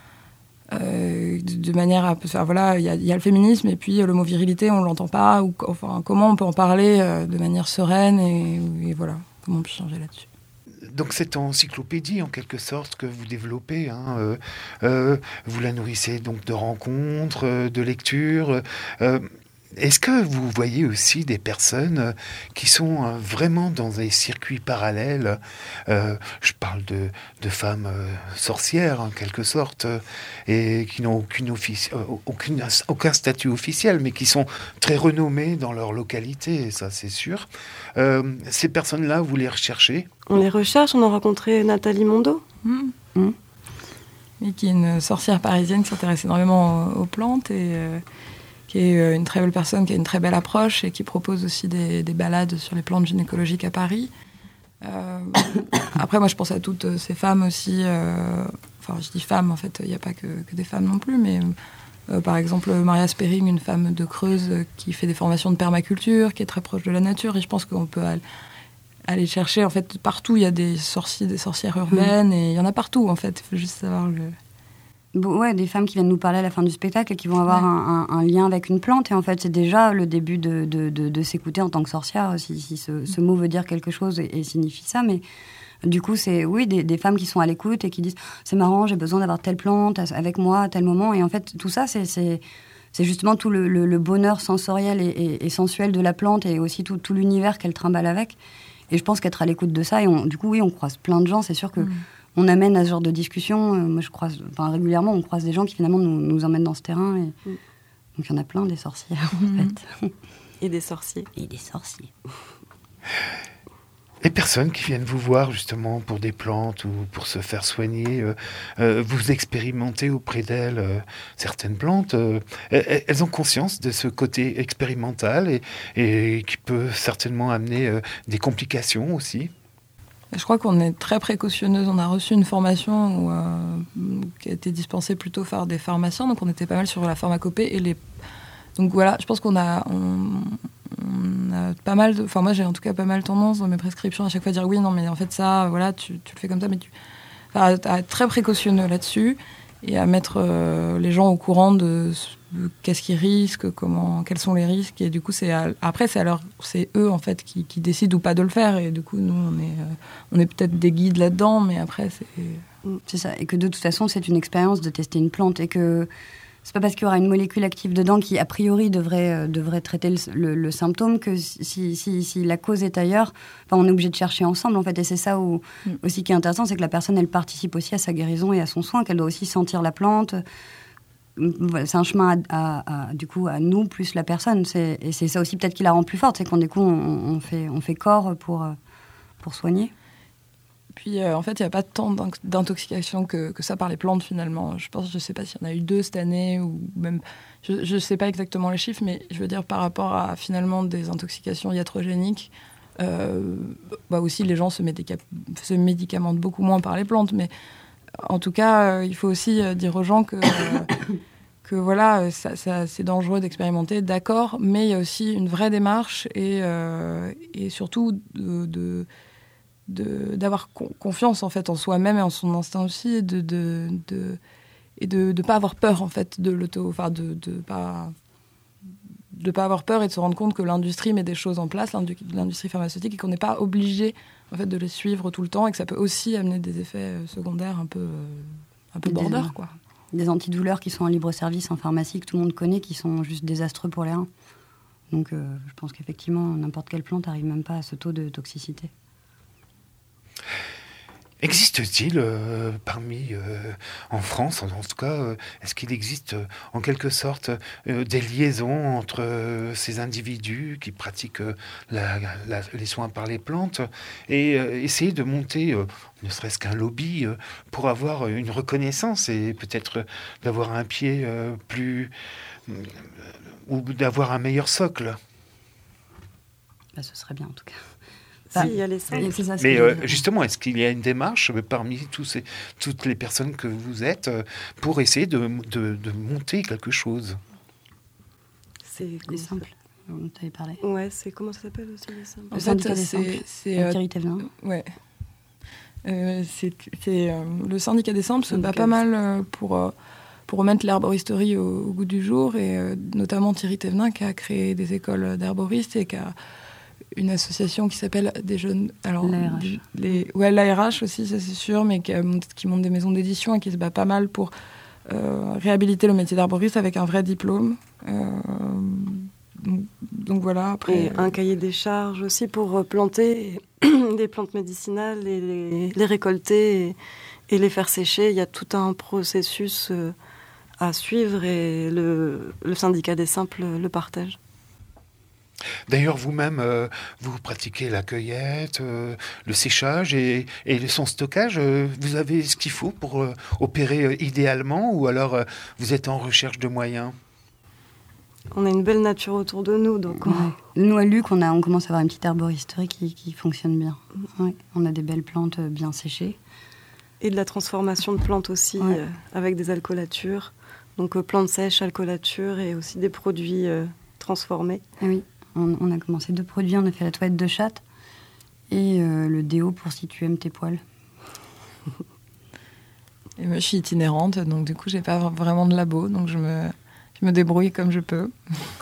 Euh, de, de manière à enfin, voilà, il y, y a le féminisme et puis euh, le mot virilité on l'entend pas ou enfin comment on peut en parler euh, de manière sereine et, et voilà comment on peut changer là-dessus. Donc cette encyclopédie en quelque sorte que vous développez, hein, euh, euh, vous la nourrissez donc de rencontres, euh, de lectures. Euh, Est-ce que vous voyez aussi des personnes qui sont euh, vraiment dans des circuits parallèles euh, Je parle de, de femmes euh, sorcières, en quelque sorte, euh, et qui n'ont aucune offici- euh, aucune, aucun statut officiel, mais qui sont très renommées dans leur localité, ça c'est sûr. Euh, ces personnes-là, vous les recherchez ? On les recherche, on a rencontré Nathalie Mondo. Mmh. Mmh. Et qui est une sorcière parisienne qui s'intéresse énormément aux, aux plantes et... Euh... qui est une très belle personne, qui a une très belle approche et qui propose aussi des, des balades sur les plantes gynécologiques à Paris. Euh, après, moi, je pense à toutes ces femmes aussi. Euh, enfin, je dis femmes, en fait, il n'y a pas que, que des femmes non plus, mais euh, par exemple, Maria Sperring, une femme de Creuse qui fait des formations de permaculture, qui est très proche de la nature. Et je pense qu'on peut aller, aller chercher, en fait, partout, il y a des sorciers, des sorcières urbaines, mmh. et il y en a partout, en fait. Il faut juste savoir le... Ouais, des femmes qui viennent nous parler à la fin du spectacle et qui vont avoir ouais. un, un, un lien avec une plante. Et en fait, c'est déjà le début de, de, de, de s'écouter en tant que sorcière, si, si ce, ce mot veut dire quelque chose et, et signifie ça. Mais du coup, c'est oui, des, des femmes qui sont à l'écoute et qui disent « c'est marrant, j'ai besoin d'avoir telle plante avec moi à tel moment ». Et en fait, tout ça, c'est, c'est, c'est justement tout le, le, le bonheur sensoriel et, et, et sensuel de la plante et aussi tout, tout l'univers qu'elle trimballe avec. Et je pense qu'être à l'écoute de ça, et on, du coup, oui, on croise plein de gens. C'est sûr que... Mmh. On amène à ce genre de discussion. Euh, moi, je croise, enfin, régulièrement, on croise des gens qui finalement nous, nous emmènent dans ce terrain. Et... Mm. Donc, il y en a plein des sorcières, en mm. fait. Et des sorciers. Et des sorciers. Les personnes qui viennent vous voir justement pour des plantes ou pour se faire soigner, euh, euh, vous expérimentez auprès d'elles euh, certaines plantes. Euh, elles ont conscience de ce côté expérimental et, et qui peut certainement amener euh, des complications aussi. Je crois qu'on est très précautionneuse. On a reçu une formation où, euh, qui a été dispensée plutôt par des pharmaciens, donc on était pas mal sur la pharmacopée. Et les... Donc voilà, je pense qu'on a, on, on a pas mal de... Enfin moi j'ai en tout cas pas mal tendance dans mes prescriptions à chaque fois à dire oui, non mais en fait ça, voilà, tu, tu le fais comme ça, mais tu... Enfin, à être très précautionneux là-dessus et à mettre euh, les gens au courant de... qu'est-ce qu'ils risquent, comment, quels sont les risques, et du coup c'est à, après c'est alors c'est eux en fait qui, qui décident ou pas de le faire, et du coup nous on est euh, on est peut-être des guides là-dedans, mais après c'est c'est ça, et que de toute façon c'est une expérience de tester une plante, et que c'est pas parce qu'il y aura une molécule active dedans qui, a priori, devrait, euh, devrait traiter le, le, le symptôme que si, si, si la cause est ailleurs, on est obligé de chercher ensemble, en fait. Et c'est ça où, mm. aussi qui est intéressant, c'est que la personne, elle participe aussi à sa guérison et à son soin, qu'elle doit aussi sentir la plante. C'est un chemin, à, à, à, du coup, à nous, plus la personne. C'est, et c'est ça aussi, peut-être, qui la rend plus forte. C'est qu'on, du coup, on, on, fait, on fait corps pour, pour soigner. Puis, euh, en fait, il n'y a pas tant d'intoxication que, que ça par les plantes, finalement. Je pense, je ne sais pas s'il y en a eu deux cette année, ou même... Je ne sais pas exactement les chiffres, mais je veux dire, par rapport à, finalement, des intoxications iatrogéniques, euh, bah aussi, les gens se, médica- se médicamentent beaucoup moins par les plantes. Mais en tout cas, euh, il faut aussi euh, dire aux gens que... Euh, que voilà, ça, ça, c'est dangereux d'expérimenter, d'accord, mais il y a aussi une vraie démarche et, euh, et surtout de... de De, d'avoir con, confiance en fait en soi-même et en son instinct aussi, et de de, de et de de pas avoir peur en fait de l'auto, enfin de de pas de pas avoir peur et de se rendre compte que l'industrie met des choses en place, l'industrie pharmaceutique, et qu'on n'est pas obligé en fait de les suivre tout le temps, et que ça peut aussi amener des effets secondaires un peu un peu border, quoi. Des antidouleurs qui sont en libre service en pharmacie que tout le monde connaît, qui sont juste désastreux pour les reins. Donc euh, je pense qu'effectivement n'importe quelle plante n'arrive même pas à ce taux de toxicité. Existe-t-il euh, parmi, euh, en France, en, en tout cas, euh, est-ce qu'il existe euh, en quelque sorte euh, des liaisons entre euh, ces individus qui pratiquent euh, la, la, les soins par les plantes et euh, essayer de monter, euh, ne serait-ce qu'un lobby, euh, pour avoir une reconnaissance et peut-être euh, d'avoir un pied euh, plus... Euh, ou d'avoir un meilleur socle? Bah, ce serait bien en tout cas. Si, il y a les samples. Mais euh, justement, est-ce qu'il y a une démarche parmi tous ces, toutes les personnes que vous êtes euh, pour essayer de, de, de monter quelque chose? C'est les simples. On t'avait parlé. Ouais, c'est comment ça s'appelle aussi les simples? Le syndicat des simples. C'est euh, Thierry Thévenin. Ouais. Euh, c'est, c'est euh, le syndicat des simples se bat pas mal euh, pour euh, pour remettre l'herboristerie au, au goût du jour, et euh, notamment Thierry Thévenin qui a créé des écoles d'herboristes et qui a une association qui s'appelle des jeunes... Alors, l'A R H. Les, ouais, l'A R H aussi, ça c'est sûr, mais qui, qui monte des maisons d'édition et qui se bat pas mal pour euh, réhabiliter le métier d'arboriste avec un vrai diplôme. Euh, donc, donc voilà, après... Et un cahier des charges aussi pour planter des plantes médicinales et les, les récolter et, et les faire sécher. Il y a tout un processus euh, à suivre, et le, le syndicat des simples le partage. D'ailleurs, vous-même, euh, vous pratiquez la cueillette, euh, le séchage et, et son stockage. Euh, vous avez ce qu'il faut pour euh, opérer euh, idéalement, ou alors euh, vous êtes en recherche de moyens? On a une belle nature autour de nous, donc... On... Ouais. Nous, à Luc, on, a, on commence à avoir une petite herboristerie qui, qui fonctionne bien. Ouais. On a des belles plantes bien séchées. Et de la transformation de plantes aussi, ouais. euh, avec des alcoolatures. Donc euh, plantes sèches, alcoolatures, et aussi des produits euh, transformés. Ah oui. On, on a commencé deux produits, on a fait la toilette de chatte et euh, le déo pour si tu aimes tes poils. Et moi, je suis itinérante, donc du coup, j'ai pas vraiment de labo, donc je me, je me débrouille comme je peux.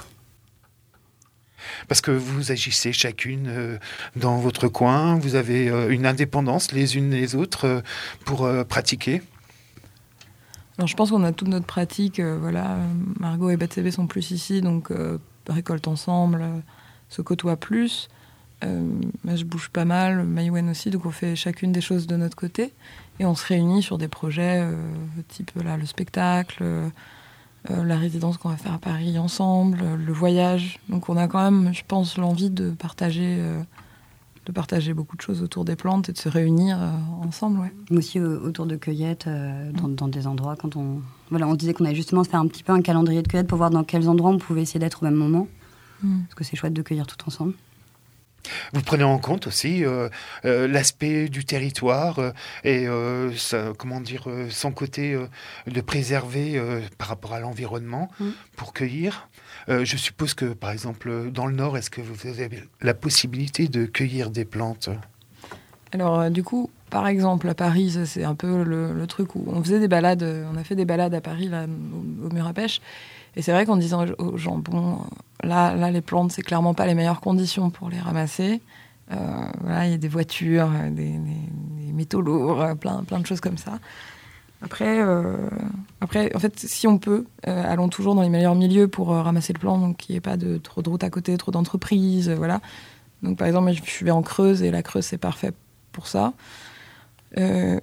Parce que vous agissez chacune euh, dans votre coin, vous avez euh, une indépendance les unes les autres euh, pour euh, pratiquer. Alors, je pense qu'on a toute notre pratique. Euh, voilà, Margot et Batsébé sont plus ici, donc euh, récoltent ensemble, euh, se côtoient plus. Euh, moi, je bouge pas mal, Maïwen aussi, donc on fait chacune des choses de notre côté. Et on se réunit sur des projets euh, type là, le spectacle, euh, la résidence qu'on va faire à Paris ensemble, euh, le voyage. Donc on a quand même, je pense, l'envie de partager... Euh, de partager beaucoup de choses autour des plantes et de se réunir euh, ensemble. Ouais. Mais aussi euh, autour de cueillettes, euh, dans, dans des endroits, quand on... Voilà, on se disait qu'on allait justement se faire un petit peu un calendrier de cueillette pour voir dans quels endroits on pouvait essayer d'être au même moment. Mm. Parce que c'est chouette de cueillir tout ensemble. Vous prenez en compte aussi euh, euh, l'aspect du territoire euh, et euh, ça, comment dire, euh, son côté euh, de préserver euh, par rapport à l'environnement mm. pour cueillir. Euh, je suppose que, par exemple, dans le Nord, est-ce que vous avez la possibilité de cueillir des plantes? Alors, euh, du coup, par exemple, à Paris, ça, c'est un peu le, le truc où on faisait des balades, on a fait des balades à Paris, là, au, au mur à pêche. Et c'est vrai qu'en disant aux gens, bon, là, là, les plantes, c'est clairement pas les meilleures conditions pour les ramasser. Euh, voilà, il y a des voitures, des, des, des métaux lourds, plein, plein de choses comme ça. Après, euh, après, en fait, si on peut, euh, allons toujours dans les meilleurs milieux pour euh, ramasser le plan, donc qu'il n'y ait pas de trop de routes à côté, trop d'entreprises, euh, voilà. Donc par exemple, je suis en Creuse et la Creuse c'est parfait pour ça. Euh,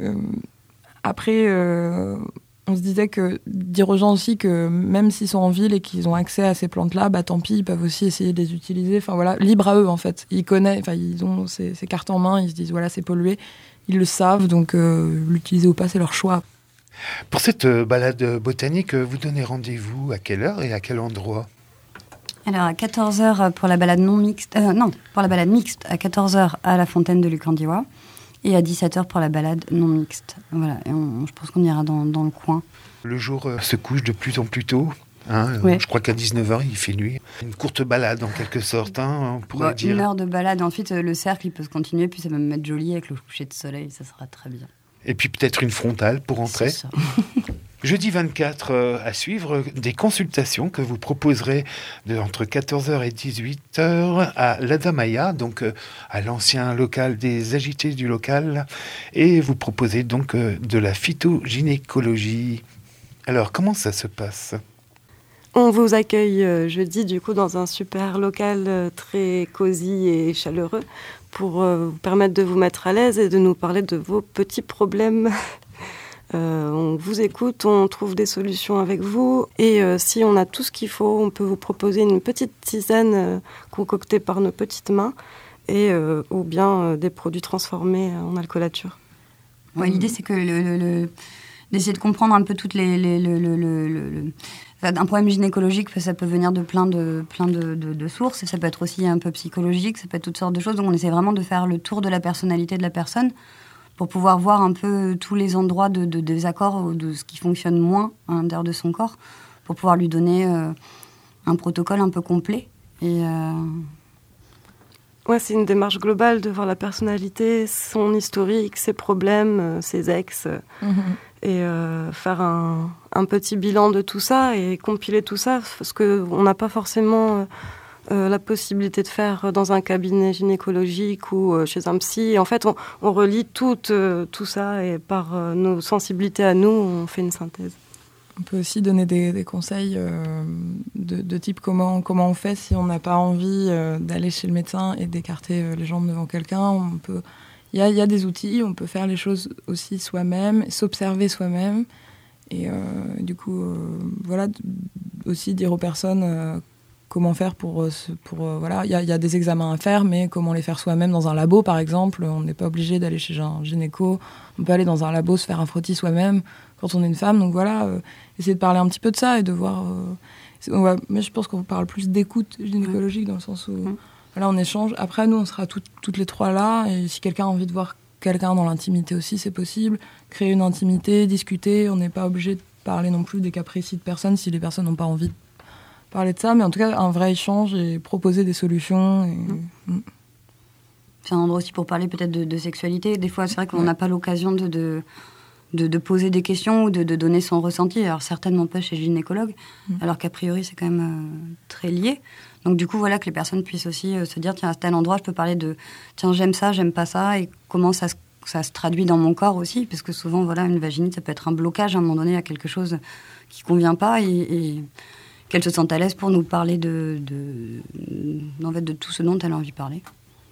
après, euh, on se disait que dire aux gens aussi que même s'ils sont en ville et qu'ils ont accès à ces plantes-là, bah tant pis, ils peuvent aussi essayer de les utiliser. Enfin voilà, libre à eux en fait. Ils connaissent, enfin ils ont ces, ces cartes en main, ils se disent voilà c'est pollué, ils le savent, donc euh, l'utiliser ou pas c'est leur choix. Pour cette balade botanique, vous donnez rendez-vous à quelle heure et à quel endroit ? Alors à quatorze heures pour la balade non mixte, euh, non, pour la balade mixte, à quatorze heures à la fontaine de Lucandiwa et à dix-sept heures pour la balade non mixte. Voilà, et on, je pense qu'on ira dans, dans le coin. Le jour euh, se couche de plus en plus tôt. Hein, ouais. Je crois qu'à dix-neuf heures, il fait nuit. Une courte balade en quelque sorte, hein, on pourrait bon, dire. Une heure de balade, ensuite le cercle il peut se continuer, puis ça va me mettre joli avec le coucher de soleil, ça sera très bien. Et puis peut-être une frontale pour entrer. C'est ça. Jeudi vingt-quatre, euh, à suivre, des consultations que vous proposerez de, entre quatorze heures et dix-huit heures à l'Adamaya, donc euh, à l'ancien local des agités du local. Et vous proposez donc euh, de la phytogynécologie. Alors, comment ça se passe ? On vous accueille euh, jeudi, du coup, dans un super local euh, très cosy et chaleureux pour euh, vous permettre de vous mettre à l'aise et de nous parler de vos petits problèmes. euh, on vous écoute, on trouve des solutions avec vous et euh, si on a tout ce qu'il faut, on peut vous proposer une petite tisane euh, concoctée par nos petites mains et, euh, ou bien euh, des produits transformés en alcoolature. Ouais, l'idée, c'est que le, le, le, d'essayer de comprendre un peu toutes les... les le, le, le, le, le... Un problème gynécologique, ça peut venir de plein de, plein de, de, de sources, et ça peut être aussi un peu psychologique, ça peut être toutes sortes de choses. Donc on essaie vraiment de faire le tour de la personnalité de la personne pour pouvoir voir un peu tous les endroits de, de désaccord ou de ce qui fonctionne moins à l'intérieur de son corps, pour pouvoir lui donner euh, un protocole un peu complet. Et, euh... ouais, c'est une démarche globale de voir la personnalité, son historique, ses problèmes, ses ex... Mm-hmm. Et euh, faire un, un petit bilan de tout ça et compiler tout ça, parce qu'on n'a pas forcément euh, la possibilité de faire dans un cabinet gynécologique ou euh, chez un psy. Et en fait, on, on relie tout, euh, tout ça et par euh, nos sensibilités à nous, on fait une synthèse. On peut aussi donner des, des conseils euh, de, de type comment, comment on fait si on n'a pas envie euh, d'aller chez le médecin et d'écarter euh, les jambes devant quelqu'un. On peut... Il y, a, il y a des outils, on peut faire les choses aussi soi-même, s'observer soi-même. Et euh, du coup, euh, voilà, aussi dire aux personnes euh, comment faire pour... pour euh, voilà, il y, a, il y a des examens à faire, mais comment les faire soi-même dans un labo, par exemple. On n'est pas obligé d'aller chez un gynéco. On peut aller dans un labo, se faire un frottis soi-même quand on est une femme. Donc voilà, euh, essayer de parler un petit peu de ça et de voir... Euh, ouais, mais je pense qu'on parle plus d'écoute gynécologique, dans le sens où... Mmh. Là, on échange. Après, nous, on sera tout, toutes les trois là. Et si quelqu'un a envie de voir quelqu'un dans l'intimité aussi, c'est possible. Créer une intimité, discuter. On n'est pas obligé de parler non plus des cas précis de personnes si les personnes n'ont pas envie de parler de ça. Mais en tout cas, un vrai échange et proposer des solutions. Et... Mmh. C'est un endroit aussi pour parler peut-être de, de sexualité. Des fois, c'est vrai qu'on n'a ouais. pas l'occasion de, de, de, de poser des questions ou de, de donner son ressenti. Alors, certainement pas chez le gynécologue. Mmh. Alors qu'a priori, c'est quand même euh, très lié. Donc du coup, voilà, que les personnes puissent aussi euh, se dire, tiens, à tel endroit, je peux parler de, tiens, j'aime ça, j'aime pas ça, et comment ça se, ça se traduit dans mon corps aussi, parce que souvent, voilà, une vaginite, ça peut être un blocage à un moment donné à quelque chose qui convient pas, et, et qu'elle se sente à l'aise pour nous parler de, de, en fait, de tout ce dont elle a envie de parler.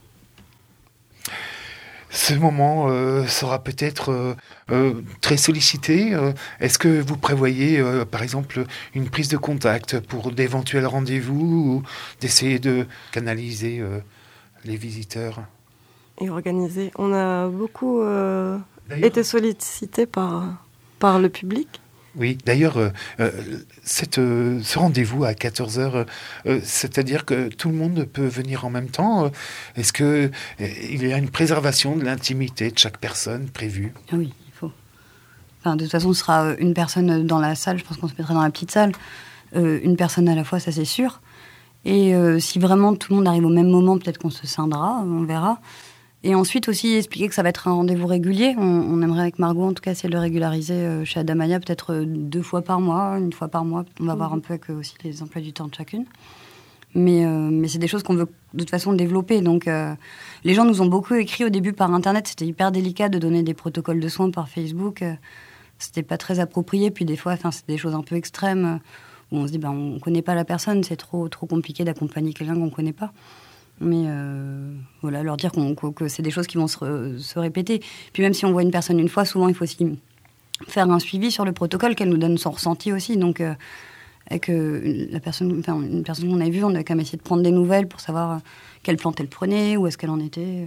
Ce moment euh, sera peut-être euh, euh, très sollicité. Euh, est-ce que vous prévoyez, euh, par exemple, une prise de contact pour d'éventuels rendez-vous ou d'essayer de canaliser euh, les visiteurs ? Et organiser. On a beaucoup euh, été sollicités par, par le public. Oui, d'ailleurs, euh, euh, cette, euh, ce rendez-vous à quatorze heures, euh, c'est-à-dire que tout le monde peut venir en même temps. Euh, est-ce qu'il euh, y a une préservation de l'intimité de chaque personne prévue ? Oui, il faut. Enfin, de toute façon, ce sera une personne dans la salle, je pense qu'on se mettra dans la petite salle. Euh, une personne à la fois, ça c'est sûr. Et euh, si vraiment tout le monde arrive au même moment, peut-être qu'on se scindra, on verra. Et ensuite aussi expliquer que ça va être un rendez-vous régulier. On, on aimerait avec Margot, en tout cas, essayer de le régulariser euh, chez Adamaya, peut-être euh, deux fois par mois, une fois par mois. On va mmh. voir un peu avec euh, aussi les emplois du temps de chacune. Mais, euh, mais c'est des choses qu'on veut de toute façon développer. Donc, euh, les gens nous ont beaucoup écrit au début par Internet. C'était hyper délicat de donner des protocoles de soins par Facebook. Euh, c'était pas très approprié. Puis des fois, c'est des choses un peu extrêmes où on se dit, ben, on connaît pas la personne, c'est trop, trop compliqué d'accompagner quelqu'un qu'on connaît pas. Mais euh, voilà, leur dire qu'on, que c'est des choses qui vont se, se répéter. Puis même si on voit une personne une fois, souvent il faut aussi faire un suivi sur le protocole, qu'elle nous donne son ressenti aussi. Donc, euh, avec euh, la personne, enfin, une personne qu'on a vue, on a quand même essayé de prendre des nouvelles pour savoir quelle plante elle prenait, où est-ce qu'elle en était.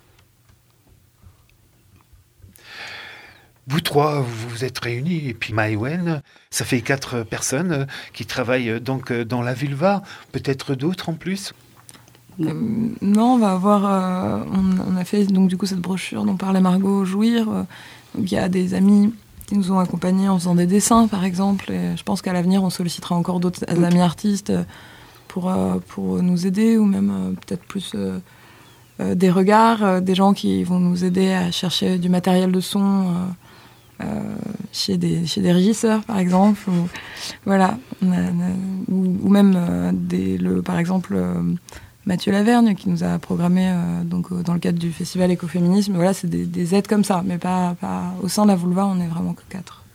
Vous trois, vous vous êtes réunis, et puis Maïwenn, ça fait quatre personnes qui travaillent donc dans la vulva, peut-être d'autres en plus. Euh, non, on va avoir, euh, on, on a fait donc du coup cette brochure dont parlait Margot, Jouir. Euh, donc il y a des amis qui nous ont accompagnés en faisant des dessins, par exemple. Et je pense qu'à l'avenir, on sollicitera encore d'autres amis artistes pour euh, pour nous aider, ou même euh, peut-être plus euh, euh, des regards, euh, des gens qui vont nous aider à chercher du matériel de son. Euh, Euh, chez des chez des régisseurs par exemple, ou voilà, on a, on a, ou, ou même euh, des le par exemple euh, Mathieu Lavergne qui nous a programmé euh, donc euh, dans le cadre du festival Écoféminisme. Voilà, c'est des, des aides comme ça, mais pas pas au sein de la vulva, on est vraiment que quatre.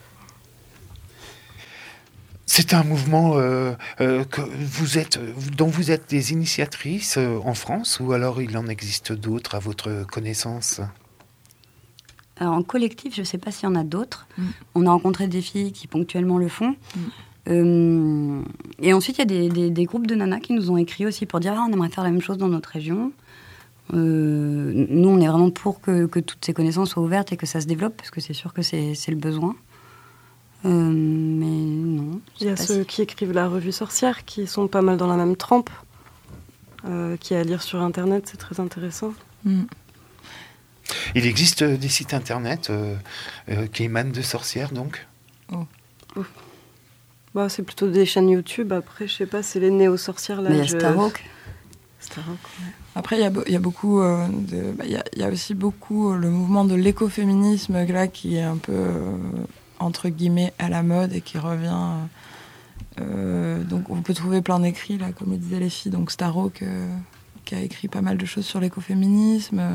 C'est un mouvement euh, euh, que vous êtes, dont vous êtes des initiatrices euh, en France, ou alors il en existe d'autres à votre connaissance? Alors, en collectif, je ne sais pas s'il y en a d'autres. Mm. On a rencontré des filles qui ponctuellement le font. Mm. Euh, et ensuite, il y a des, des, des groupes de nanas qui nous ont écrit aussi pour dire ah, on aimerait faire la même chose dans notre région. Euh, nous, on est vraiment pour que, que toutes ces connaissances soient ouvertes et que ça se développe, parce que c'est sûr que c'est, c'est le besoin. Euh, mais non. Il y a ceux si... qui écrivent la revue Sorcière, qui sont pas mal dans la même trempe, euh, qui est à lire sur Internet, c'est très intéressant. Mm. Il existe des sites internet euh, euh, qui émanent de sorcières, donc oh. Oh. Bah, c'est plutôt des chaînes YouTube. Après, je sais pas, c'est les néo-sorcières. Là, Mais il y a je... Starhawk. Starhawk, ouais. Après, il y a, il y a beaucoup... Euh, de, bah, il, y a, il y a aussi beaucoup euh, le mouvement de l'écoféminisme, là, qui est un peu, euh, entre guillemets, à la mode et qui revient... Euh, donc, on peut trouver plein d'écrits, là, comme le disaient les filles. Donc, Starhawk, euh, qui a écrit pas mal de choses sur l'écoféminisme... Euh,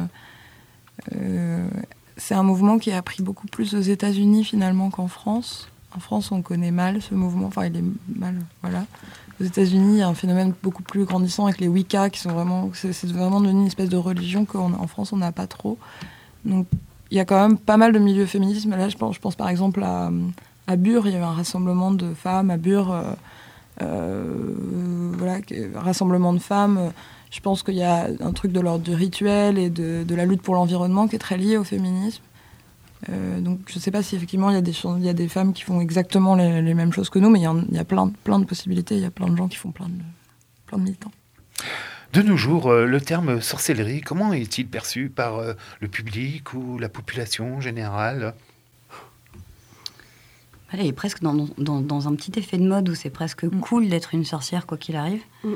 Euh, c'est un mouvement qui a pris beaucoup plus aux États-Unis finalement qu'en France. En France, on connaît mal ce mouvement. Enfin, il est mal, voilà. Aux États-Unis, il y a un phénomène beaucoup plus grandissant avec les Wicca, qui sont vraiment, c'est, c'est vraiment devenu une espèce de religion qu'en France on n'a pas trop. Donc, il y a quand même pas mal de milieux féminisme. Là, je pense, je pense par exemple à, à Bure. Il y avait un rassemblement de femmes à Bure. Euh, euh, voilà, rassemblement de femmes. Je pense qu'il y a un truc de l'ordre du rituel et de, de la lutte pour l'environnement qui est très lié au féminisme. Euh, donc je ne sais pas si effectivement il y a des, il y a des femmes qui font exactement les, les mêmes choses que nous, mais il y a, il y a plein, plein de possibilités, il y a plein de gens qui font plein de, plein de militants. De nos jours, euh, le terme sorcellerie, comment est-il perçu par euh, le public ou la population générale ? Elle est presque dans, dans, dans un petit effet de mode où c'est presque mmh. cool d'être une sorcière quoi qu'il arrive. Mmh.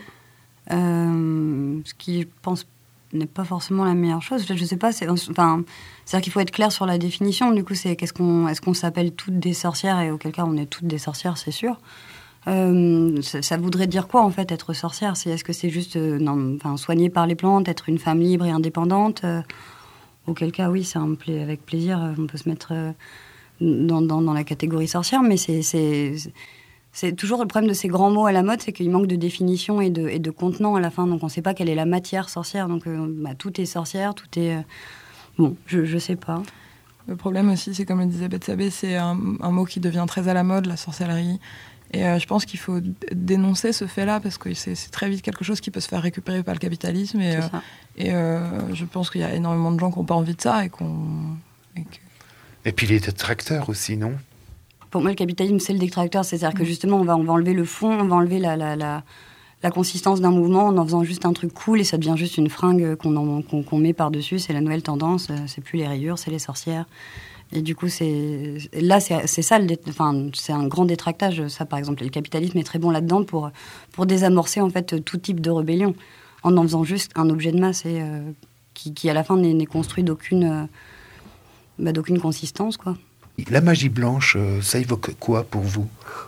Euh, ce qui, je pense, n'est pas forcément la meilleure chose. Je ne sais pas, c'est, enfin, c'est-à-dire qu'il faut être clair sur la définition. Du coup, c'est qu'est-ce qu'on, est-ce qu'on s'appelle toutes des sorcières, et auquel cas on est toutes des sorcières, c'est sûr. Euh, ça, ça voudrait dire quoi, en fait, être sorcière ? C'est, est-ce que c'est juste euh, non, enfin, soignée par les plantes, être une femme libre et indépendante ? euh, Auquel cas, oui, c'est un pla- avec plaisir, on peut se mettre euh, dans, dans, dans la catégorie sorcière, mais c'est... c'est, c'est C'est toujours le problème de ces grands mots à la mode, c'est qu'il manque de définition et de, et de contenant à la fin. Donc on ne sait pas quelle est la matière sorcière. Donc euh, bah, tout est sorcière, tout est... Euh... Bon, je ne sais pas. Le problème aussi, c'est comme le disait Bethsabée, c'est un, un mot qui devient très à la mode, la sorcellerie. Et euh, je pense qu'il faut d- dénoncer ce fait-là, parce que c'est, c'est très vite quelque chose qui peut se faire récupérer par le capitalisme. Et, euh, et euh, je pense qu'il y a énormément de gens qui n'ont pas envie de ça. Et, qu'on, et, que... et puis les détracteurs aussi, non ? Pour moi, le capitalisme, c'est le détracteur. C'est-à-dire que justement, on va, on va enlever le fond, on va enlever la, la, la, la consistance d'un mouvement en en faisant juste un truc cool, et ça devient juste une fringue qu'on, en, qu'on, qu'on met par-dessus. C'est la nouvelle tendance. C'est plus les rayures, c'est les sorcières. Et du coup, c'est, là, c'est, c'est ça, le dé, enfin, c'est un grand détractage. Ça, par exemple, le capitalisme est très bon là-dedans pour, pour désamorcer en fait tout type de rébellion, en en faisant juste un objet de masse et, euh, qui, qui, à la fin, n'est, n'est construit d'aucune, euh, bah, d'aucune consistance, quoi. La magie blanche, ça évoque quoi pour vous ?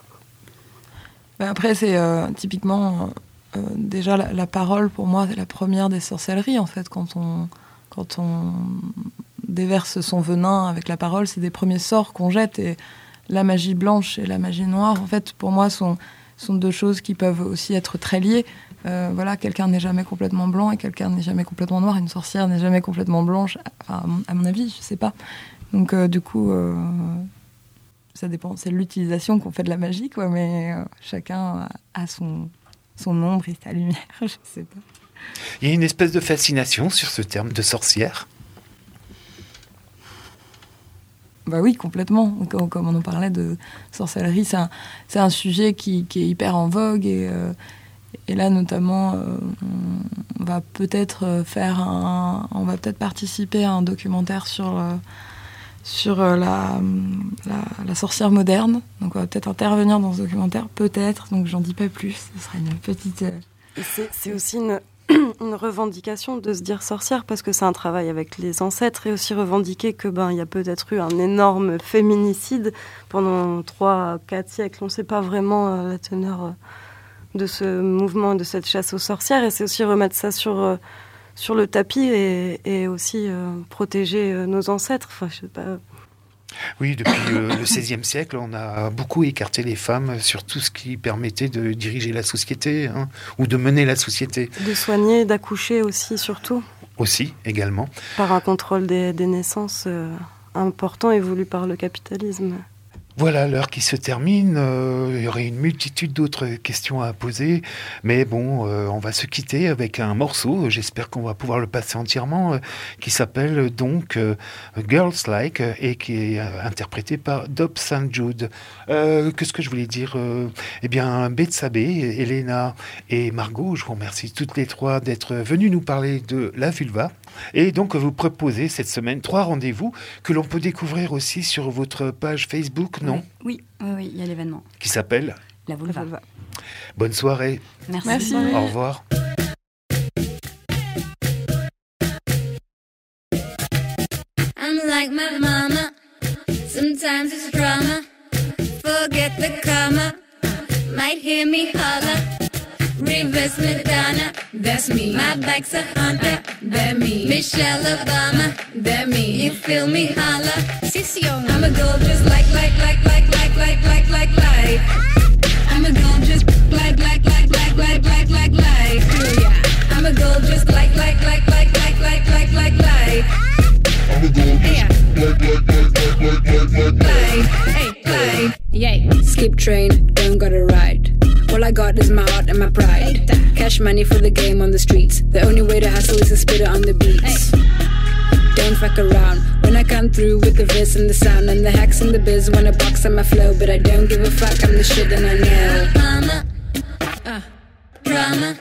Ben après, c'est euh, typiquement... Euh, déjà, la, la parole, pour moi, c'est la première des sorcelleries, en fait. Quand on, quand on déverse son venin avec la parole, c'est des premiers sorts qu'on jette. Et la magie blanche et la magie noire, en fait, pour moi, sont, sont deux choses qui peuvent aussi être très liées. Euh, voilà, quelqu'un n'est jamais complètement blanc et quelqu'un n'est jamais complètement noir. Une sorcière n'est jamais complètement blanche, enfin, à, mon, à mon avis, je sais pas. Donc, euh, du coup, euh, ça dépend. C'est l'utilisation qu'on fait de la magie, quoi, mais euh, chacun a son, son ombre et sa lumière, je sais pas. Il y a une espèce de fascination sur ce terme de sorcière. Bah oui, complètement. Comme, comme on en parlait de sorcellerie, c'est un, c'est un sujet qui, qui est hyper en vogue. Et, euh, et là, notamment, euh, on va peut-être faire un, on va peut-être participer à un documentaire sur, euh, sur la, la, la sorcière moderne. Donc, on va peut-être intervenir dans ce documentaire, peut-être. Donc, j'en dis pas plus. Ce sera une petite. Euh... Et c'est, c'est aussi une. une revendication de se dire sorcière parce que c'est un travail avec les ancêtres et aussi revendiquer que ben il y a peut-être eu un énorme féminicide pendant trois quatre siècles. On ne sait pas vraiment euh, la teneur euh, de ce mouvement, de cette chasse aux sorcières, et c'est aussi remettre ça sur euh, sur le tapis et, et aussi euh, protéger euh, nos ancêtres. Enfin, je sais pas. Oui, depuis euh, le seizième siècle, on a beaucoup écarté les femmes sur tout ce qui permettait de diriger la société, hein, ou de mener la société. De soigner, d'accoucher aussi, surtout. Aussi, également. Par un contrôle des, des naissances euh, important et voulu par le capitalisme. Voilà l'heure qui se termine. Euh, il y aurait une multitude d'autres questions à poser. Mais bon, euh, on va se quitter avec un morceau. J'espère qu'on va pouvoir le passer entièrement. Euh, qui s'appelle donc euh, Girls Like euh, et qui est euh, interprété par Dob Saint Jude. Euh, qu'est-ce que je voulais dire euh, Eh bien, Betsabé, Elena et Margot, je vous remercie toutes les trois d'être venues nous parler de la vulva. Et donc, vous proposez cette semaine trois rendez-vous que l'on peut découvrir aussi sur votre page Facebook, non ? Oui, oui, oui, il y a l'événement. Qui s'appelle La vulva. Bonne soirée. Merci. Merci. Au revoir. I'm like my mama. Sometimes it's drama. Forget the karma. Might hear me holler. Reverse Madonna, that's me. My bike's a Honda, that me. Michelle Obama, that me. You feel me holler? Sission. I'm a girl just like, like, like, like, like, like, like, like, like. I'm a girl just like, like, like, like, like, like, like, like. I'm a girl just like, like, like, like, like, like, like, like, like. I'm a girl just like, like, like, like, like, like, like, hey, like. Yay. Skip train, don't gotta ride. All I got is my heart and my pride. Cash money for the game on the streets. The only way to hustle is to spit it on the beats. Don't fuck around when I come through with the verse and the sound. And the hacks and the biz wanna box on my flow, but I don't give a fuck, I'm the shit and I know. Mama, uh, drama,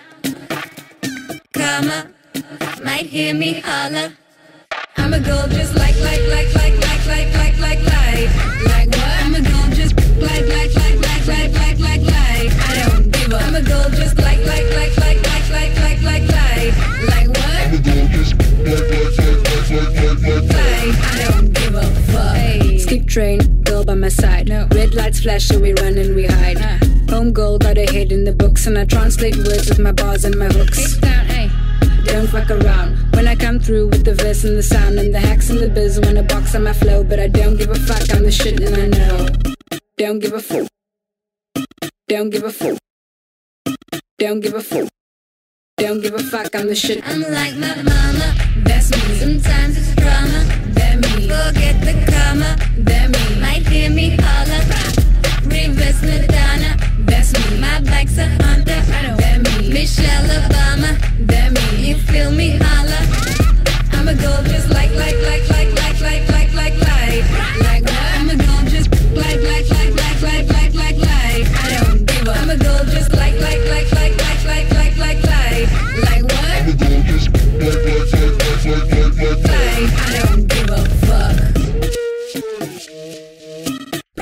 karma, might hear me holler. I'm a girl just like, like, like, like, like, like, like, like, like. Like what? I'm a girl just like, like, like, like, like, like, like, like. I don't give up. I'm a girl just like, like, like, like, like, like, like, like, like. Like what? I'm a girl just like, like, like, like, like, like, like. I don't give a fuck. Hey. Skip train, girl by my side. No. Red lights flash, so we run and we hide. Uh. Home girl got her head in the books, and I translate words with my bars and my hooks. Down, hey. Don't fuck around when I come through with the verse and the sound. And the hacks and the biz wanna box on my flow, but I don't give a fuck, I'm the shit and I know. Don't give a fuck. Don't give a fuck. Don't give a fuck. Don't give a fuck, I'm the shit. I'm like my mama, that's me. Sometimes it's drama, that me. Forget the karma, that me. Might hear me holler. Reverse Madonna, that's me. My bike's a Honda, that me. Michelle Obama, that me. You feel me holler? I'm a girl just like, like, like, like, like, like, like, like, like. Like what? I'm a girl just like, like, like, like, like, like, like, like. I don't give up. I'm a girl just like, like, like, like, like, like, like, like, like. Like what? I'm a girl just like, like, like, like, like, like, like, like. I don't give a fuck.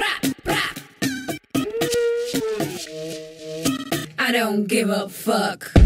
I don't give a fuck.